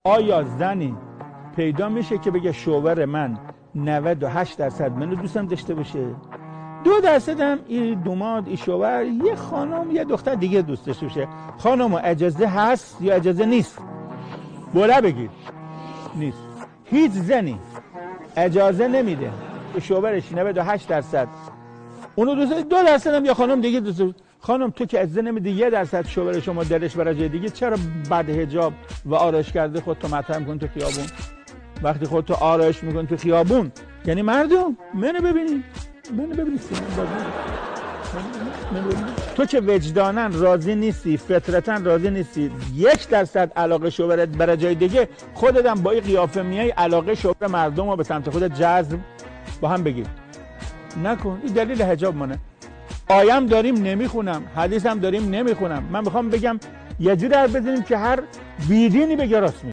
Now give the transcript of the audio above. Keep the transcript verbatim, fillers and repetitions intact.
آیا زنی پیدا میشه که بگه شوهر من نود و هشت درصد منو دوستم داشته باشه، دو درصد هم این دوماد این شوهر یه خانم یه دختر دیگه دوست داشته باشه؟ خانم اجازه هست یا اجازه نیست؟ بوله بگید نیست. هیچ زنی اجازه نمیده که شوهرش نود و هشت درصد اونو دوست، دو درصد هم یا خانم دیگه دوست. خانم تو که اجازه نمیدی یه درصد شوهر شما دلش برای جای دیگه، چرا بعد حجاب و آرایش کرده خودتو مطرح می‌کنی تو خیابون؟ وقتی خودتو آرایش می‌کنی تو خیابون یعنی مردم منو ببینید، منو ببینید تو که وجداناً راضی نیستی، فطرتاً راضی نیستی، یک درصد علاقه شوهرت برای جای دیگه، خودت هم با این قیافه میای علاقه شوهر مردم رو به سمت خودت جذب با هم بگیر نکن. این دلیل حجاب منه. آیم داریم نمیخونم، حدیث هم داریم نمیخونم. من میخوام بگم یه جوری حرف بزنیم که هر بیدینی بگه راست میگه.